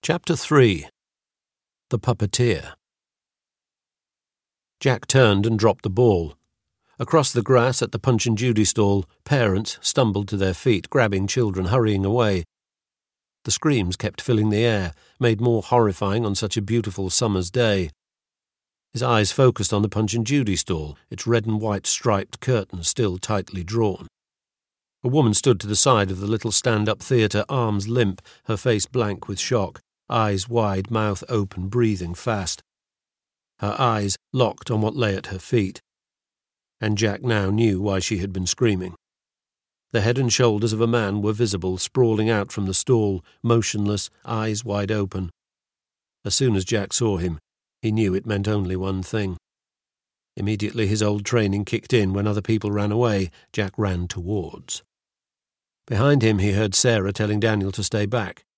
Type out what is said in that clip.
Chapter 3. The Puppeteer. Jack turned and dropped the ball. Across the grass at the Punch and Judy stall, parents stumbled to their feet, grabbing children, hurrying away. The screams kept filling the air, made more horrifying on such a beautiful summer's day. His eyes focused on the Punch and Judy stall, its red and white striped curtains still tightly drawn. A woman stood to the side of the little stand-up theatre, arms limp, her face blank with shock, eyes wide, mouth open, breathing fast. Her eyes locked on what lay at her feet. And Jack now knew why she had been screaming. The head and shoulders of a man were visible, sprawling out from the stall, motionless, eyes wide open. As soon as Jack saw him, he knew it meant only one thing. Immediately his old training kicked in. When other people ran away, Jack ran towards. Behind him he heard Sarah telling Daniel to stay back.